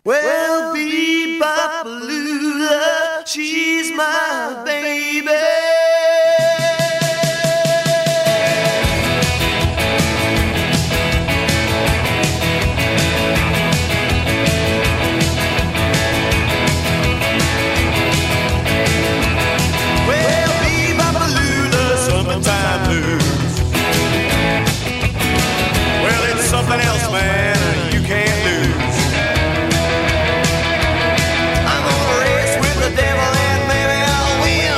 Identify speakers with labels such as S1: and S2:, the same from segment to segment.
S1: Well, Bebop-a-lula, she's my baby.
S2: Something else, man, you can't lose.
S1: I'm gonna race with the devil and maybe I'll win.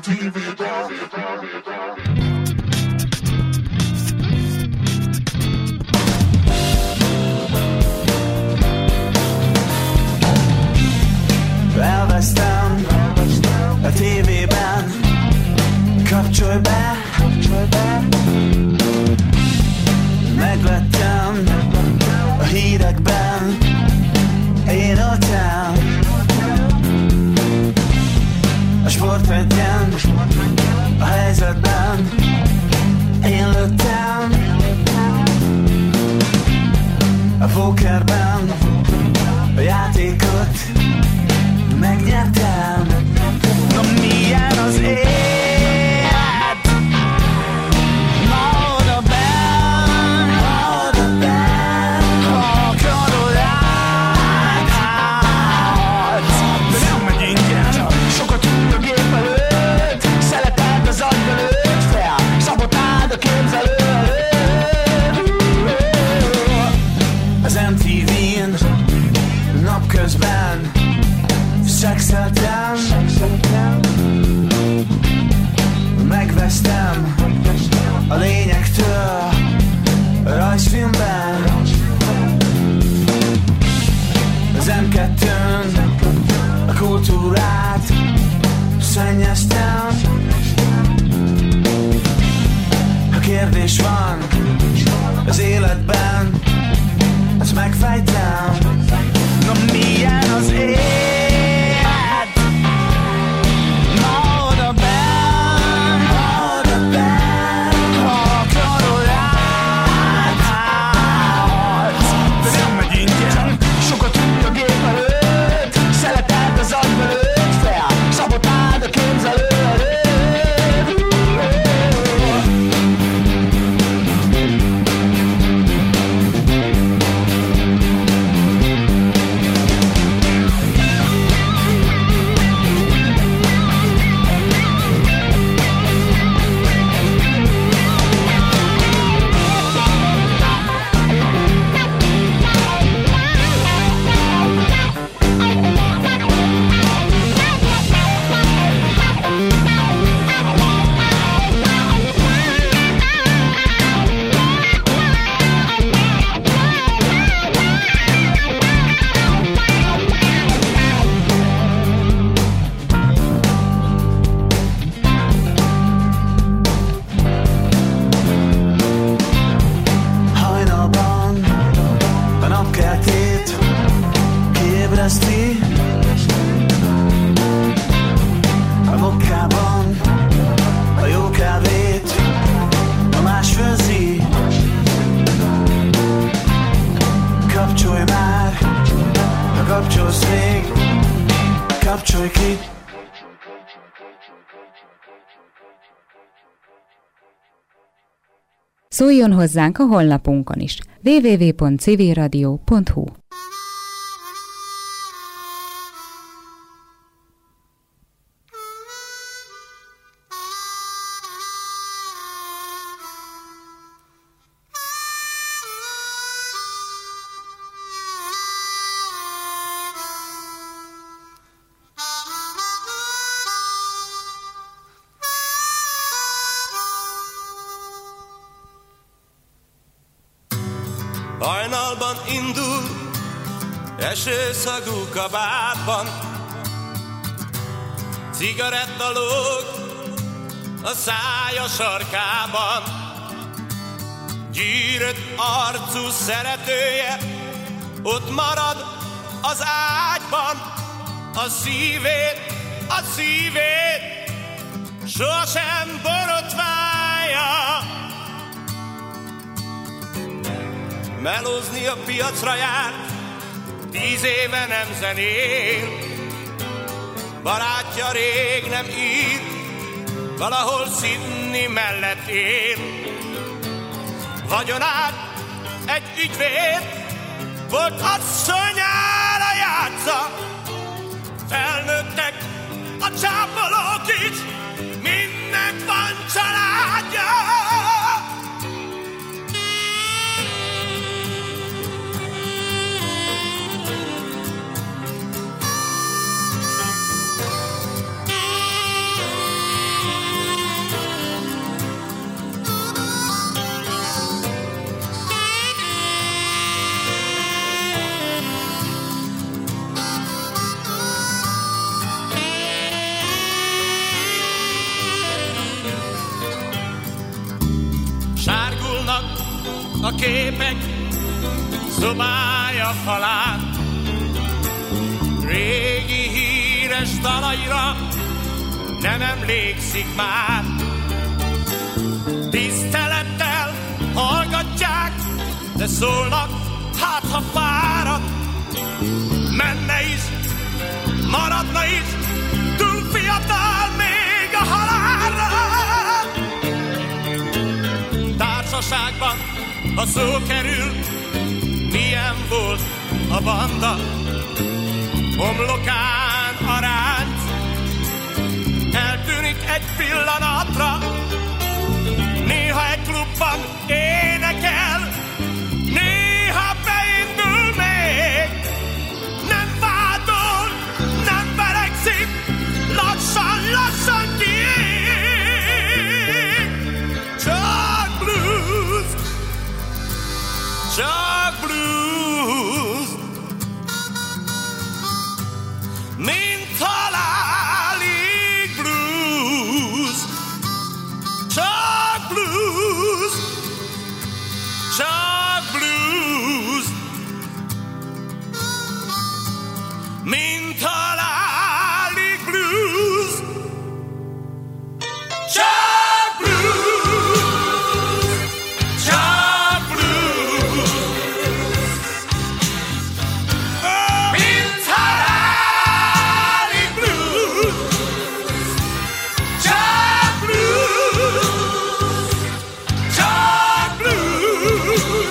S1: Elvesztem a tévében, kapcsolj be. Megvettem a hírekben, én otthon. A sportregyen, a helyzetben, én lőttem. A pókerben, a játékot megnyertem. Na milyen az élet? Ma oda benn, ha akarod át. De nem megy ingyen, sokat ült a gép előtt, szeletelt az agy előtt, fel, szabotáld a képzelő előtt. Az MTV-n napközben szexeltem, megvesztem a lényektől a rajzfilmben. Az M2-n a kultúrát szennyeztem. Ha kérdés van az életben, azt megfejtem. Na milyen az élet? A mokkában a jó kávét a más főzi. Kapcsolj már, ha kapcsolsz még, kapcsolj ki.
S3: Szóljon hozzánk a honlapunkon is. www.civilradio.hu.
S4: Hajnalban indul, esőszagú kabátban, cigaretta lóg a szája sarkában. Gyűrött arcú szeretője ott marad az ágyban. A szívét sohasem borotválja. Melózni a piacra járt, 10 éve nem zenél. Barátja rég nem ír, valahol Sydney mellett él. Vagyonát egy ügyvéd volt, asszonyára játsza. Felnőttek a csápolók is, mindnek van családja. a képek szobája falán. Régi híres dalaira nem emlékszik már. Tisztelettel hallgatják, de szólnak, hát ha fárad. Menne is, maradna is, túl fiatal még a halálra. Társaságban, ha szó kerül, milyen volt a banda. Homlokán a ránc eltűnik egy pillanatra. Néha egy klubban énekel, néha beindul még. Nem vádol, nem verekszik, lassan kiég. Csak blues, csak blues, mint halálig blues. Csak blues, csak blues, mint halálig blues. Csak blues, csak blues, mint halálig blues. Csak blues, csak blues,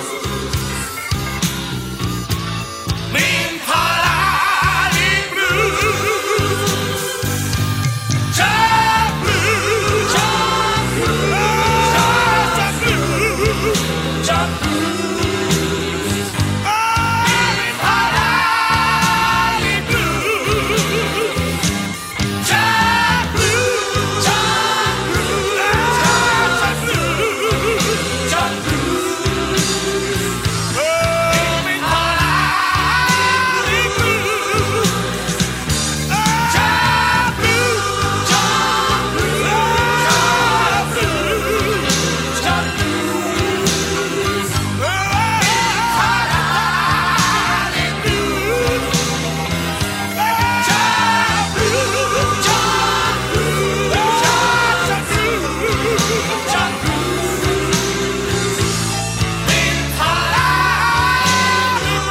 S4: mint halálig blues. Csak blues, csak blues, csak blues, csak blues, mint halálig blues. Csak blues, csak blues, csak blues, csak blues, mint halálig blues. Csak blues, csak blues, csak blues, csak blues, mint halálig blues. Csak blues, csak blues, csak blues, csak blues, mint halálig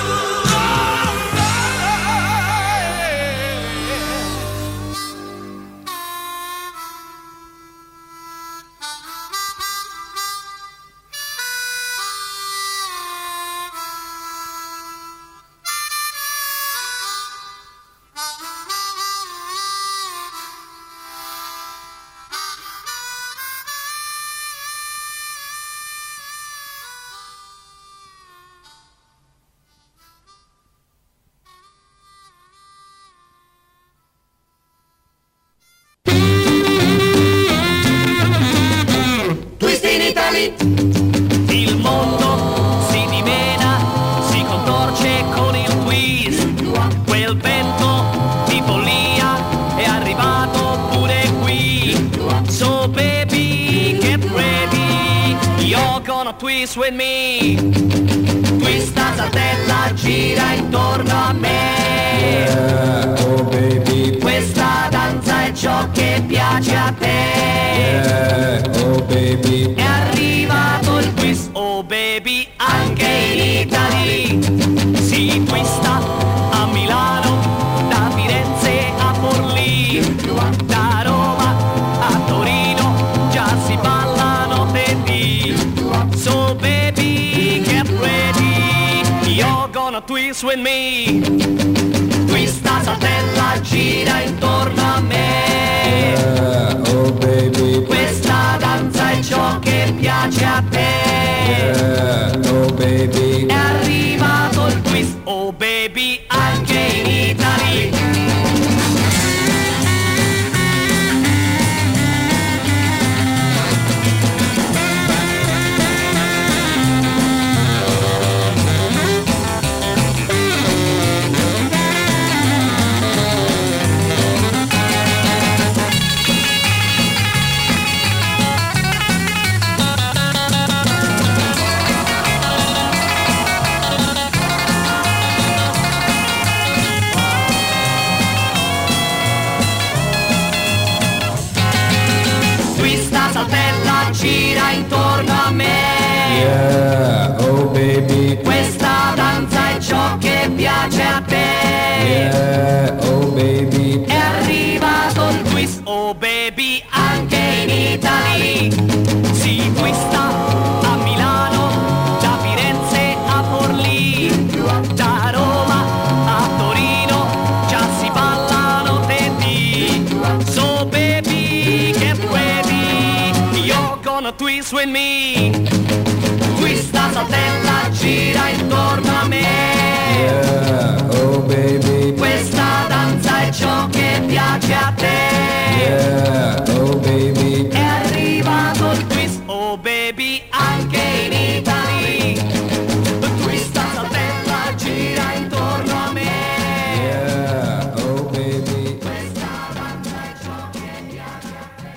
S1: Twist in Italy.
S5: Il mondo si dimena, si contorce con il twist. Quel vento di follia è arrivato pure qui. So baby, get ready, you're gonna twist with me. Questa saltella gira intorno a me.
S6: Oh baby,
S5: Questa danza è ciò che piace a te.
S6: oh baby,
S5: È arrivato il twist, oh baby, anche in Italy. Si twista a Milano, da Firenze a Forlì, da Roma a Torino, già si ballano baby. So baby, get ready, you're gonna twist with me. Questa saltella gira intorno a me.
S6: oh baby,
S5: Questa danza è ciò che piace a te.
S6: oh baby,
S5: È arrivato il twist, oh baby, anche in Italy. gira intorno a me.
S6: Yeah, oh baby.
S5: Questa danza è ciò che piace a te.
S6: Yeah, oh baby.
S5: È arrivato il twist, oh baby, anche in Italy. Si twista a Milano, da Firenze a Forlì, da Roma a Torino, già si ballano tetti. So baby, che puedi, you're gonna twist with me. Twista, saltella, gira intorno a me.
S6: Yeah, oh baby.
S5: Questa danza è ciò che piace a te.
S6: Yeah, oh baby.
S5: È arrivato il twist, oh baby, anche in Italy. Twista, saltella, gira intorno a me.
S6: Yeah, oh baby.
S5: Questa danza è ciò che piace a te.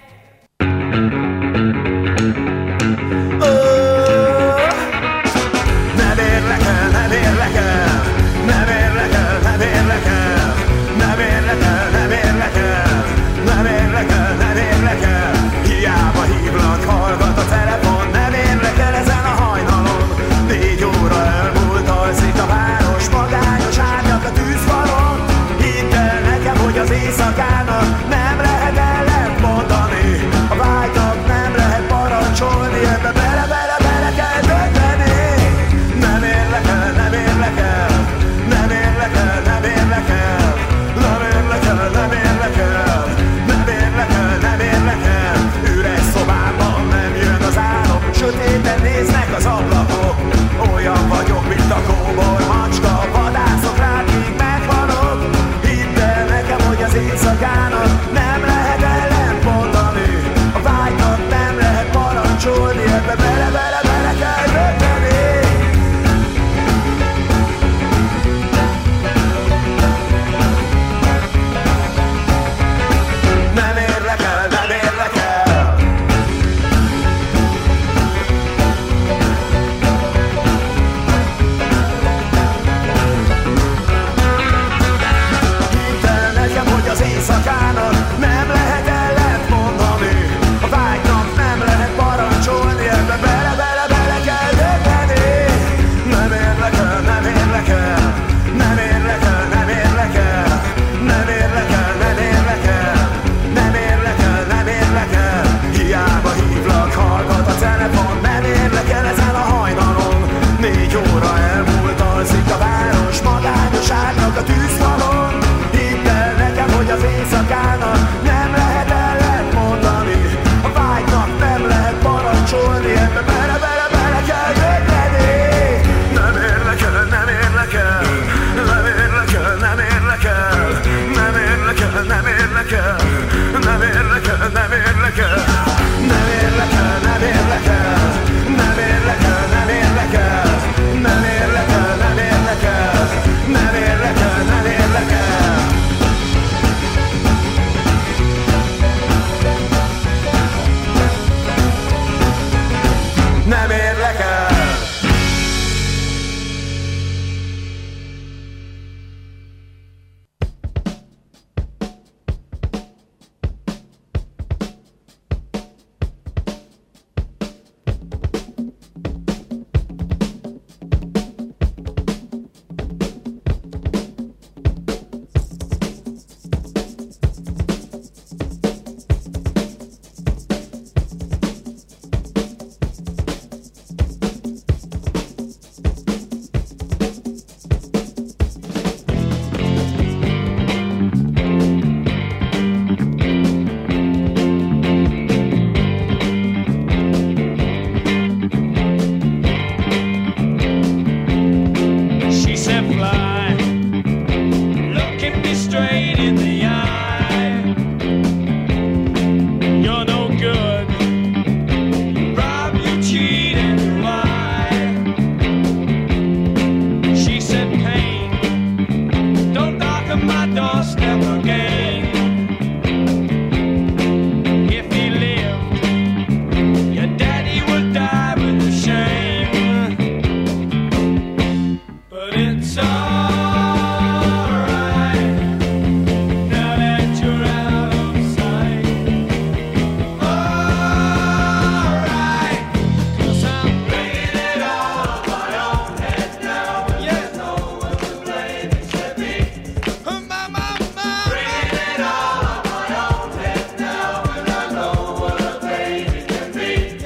S1: Hiába hívlak, hallgat a telefon, nem érdekel ezen a hajnalon. 4 óra elmúlt, alszik a város, magányos árnyak a tűzfalon. Hidd el nekem, hogy az éjszakának nem lehet ellent mondani. A vágynak nem lehet parancsolni, ebbe bele kell dönteni. Nem érdekel, nem érdekel, nem érdekel, nem érdekel, nem érdekel, nem érdekel, nem érdekel, nem érdekel. Üres szobában nem jön az álom, sötéten néznek az ablakok. Olyan vagyok, mint a kóbor macska, vadászok rád, míg meghalok. Hidd el nekem, hogy az éjszakának nem lehet ellent mondani. A vágynak nem lehet parancsolni, ebbe bele kell dönteni. Nem érdekel, nem érdekel. Hidd el nekem, hogy az éjszakának nem lehet ellent mondani. A vágynak nem lehet parancsolni, ebbe bele kell dönteni. Nem érdekel, nem érdekel, nem érdekel, nem érdekel, nem érdekel, nem érdekel, nem érdekel, nem érdekel. Hiába hívlak, hallgat a telefon, nem érdekel ezen a hajnalon. 4 óra elmúlt, alszik a város, magányos árnyak a tűzfalon. Hidd el nekem, hogy az éjszakának nem lehet ellent mondani. A vágynak nem lehet parancsolni, ebbe bele